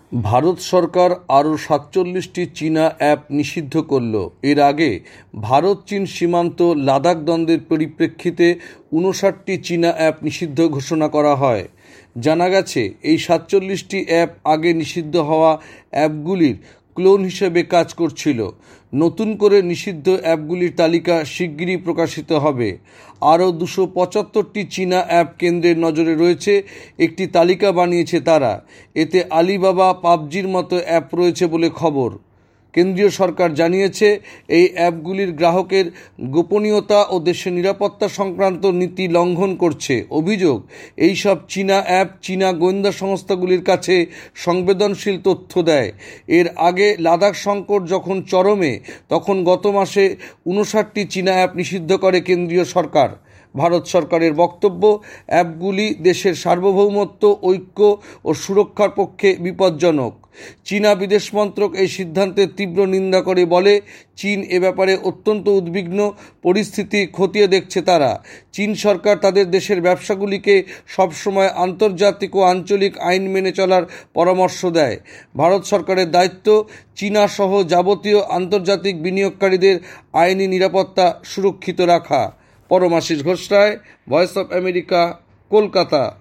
ভারত সরকার আরও ৪৭টি চীনা অ্যাপ নিষিদ্ধ করল। এর আগে ভারত চীন সীমান্ত লাদাখ দ্বন্দ্বের পরিপ্রেক্ষিতে ৫৯টি চীনা অ্যাপ নিষিদ্ধ ঘোষণা করা হয়। জানা গেছে, এই ৪৭টি অ্যাপ আগে নিষিদ্ধ হওয়া অ্যাপগুলির ক্লোন হিসেবে কাজ করছিল। নতুন করে নিষিদ্ধ অ্যাপগুলির তালিকা শিগগিরই প্রকাশিত হবে। আরও ২৭৫টি চীনা অ্যাপ কেন্দ্রের নজরে রয়েছে, একটি তালিকা বানিয়েছে তারা। এতে আলিবাবা, পাবজির মতো অ্যাপ রয়েছে বলে খবর। কেন্দ্রীয় সরকার জানিয়েছে, এই অ্যাপগুলির গ্রাহকের গোপনীয়তা ও দেশের নিরাপত্তা সংক্রান্ত নীতি লঙ্ঘন করছে। অভিযোগ, এই সব চীনা অ্যাপ চীনা গোয়েন্দা সংস্থাগুলির কাছে সংবেদনশীল তথ্য দেয়। এর আগে লাদাখ সংকট যখন চরমে, তখন গত মাসে ৫৯টি চীনা অ্যাপ নিষিদ্ধ করে কেন্দ্রীয় সরকার। ভারত সরকারের বক্তব্য, অ্যাপগুলি দেশের সার্বভৌমত্ব, ঐক্য ও সুরক্ষার পক্ষে বিপজ্জনক। চীনা বিদেশ মন্ত্রক এই সিদ্ধান্তের তীব্র নিন্দা করে বলে, চীন এ ব্যাপারে অত্যন্ত উদ্বিগ্ন, পরিস্থিতি খতিয়ে দেখছে তারা। চীন সরকার তাদের দেশের ব্যবসাগুলিকে সবসময় আন্তর্জাতিক ও আঞ্চলিক আইন মেনে চলার পরামর্শ দেয়। ভারত সরকারের দায়িত্ব চীনা সহ যাবতীয় আন্তর্জাতিক বিনিয়োগকারীদের আইনি নিরাপত্তা সুরক্ষিত রাখা। Paramashis Ghosh Roy, voice of America, Kolkata.